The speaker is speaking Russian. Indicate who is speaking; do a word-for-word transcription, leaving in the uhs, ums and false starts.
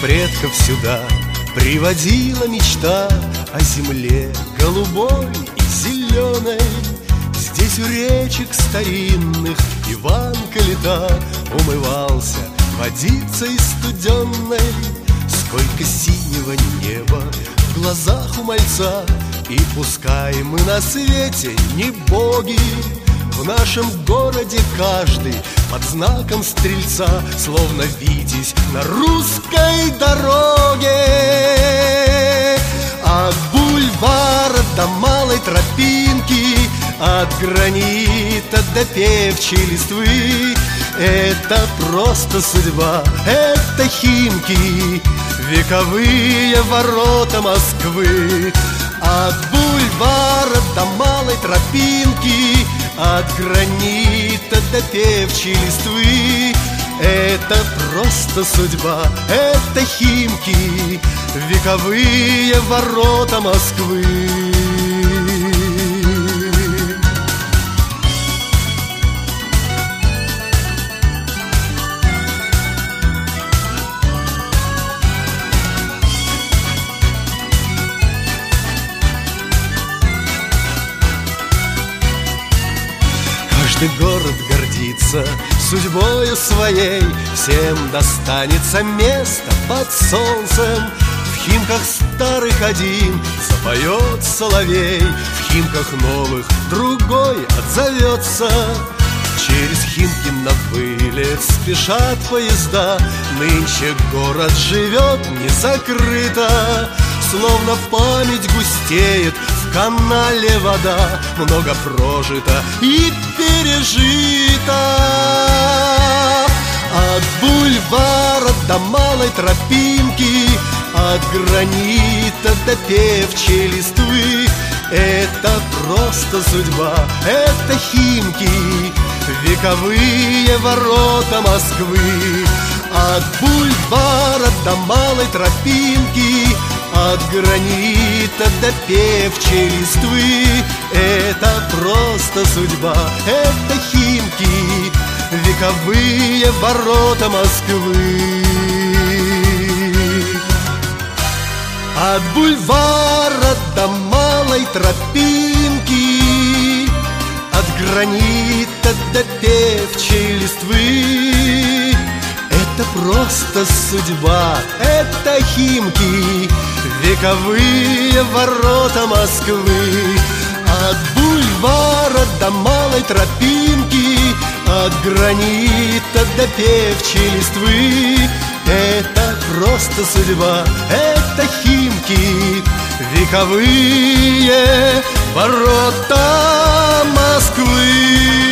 Speaker 1: предков сюда приводила мечта о земле голубой и зеленой. Здесь у речек старинных Иван Калита умывался водицей студенной. Сколько синего неба в глазах у мальца, и пускай мы на свете не боги, в нашем городе каждый под знаком стрельца, словно витязь на русской дороге. От бульвара до малой тропинки, от гранита до певчей листвы, это просто судьба, это Химки, вековые ворота Москвы. От бульвара до малой тропинки, от гранита до певчей листвы, это просто судьба, это Химки, вековые ворота Москвы. Каждый город гордится судьбою своей, всем достанется место под солнцем. В Химках старых один запоет соловей, в Химках новых другой отзовется. Через Химки на вылет спешат поезда, нынче город живет не закрыто. Словно память густеет, в канале вода, много прожито и пережито. От бульвара до малой тропинки, от гранита до певчей листвы, это просто судьба, это Химки, вековые ворота Москвы. От бульвара до малой тропинки, от гранита до певчей листвы, это просто судьба, это Химки, вековые ворота Москвы. От бульвара до малой тропинки, от гранита до певчей листвы, это просто судьба, это Химки, вековые ворота Москвы. От бульвара до малой тропинки, от гранита до певчей листвы, это просто судьба, это Химки, вековые ворота Москвы.